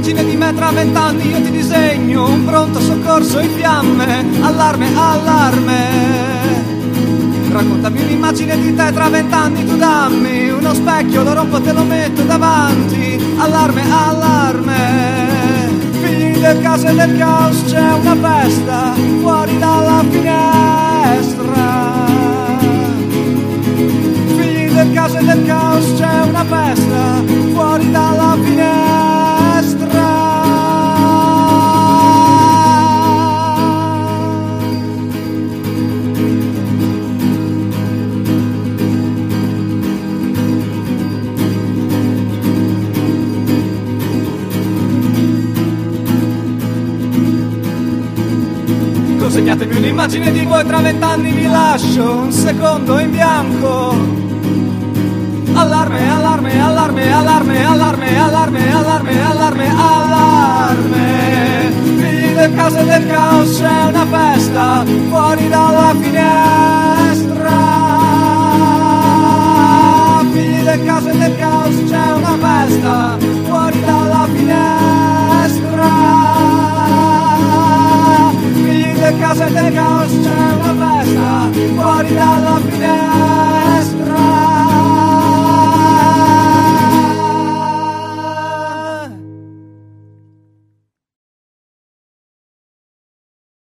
un'immagine di me tra 20 anni, io ti disegno un pronto soccorso in fiamme. Allarme, allarme. Raccontami un'immagine di te tra 20 anni, tu dammi uno specchio, lo rompo, te lo metto davanti. Allarme, allarme. Figli del caos e del caos, c'è una festa fuori dalla finestra. Figli del caos e del caos, c'è una festa fuori dalla finestra. Consegnatemi un'immagine di voi tra 20 anni, vi lascio un secondo in bianco. Allarme, allarme, allarme, allarme, allarme, allarme, allarme, allarme, allarme. Figli del caos e del caos, c'è una festa fuori dalla finestra. Figli del caos e del caos, c'è una festa fuori dalla finestra. Del caos e del caos, c'è una festa fuori dalla finestra.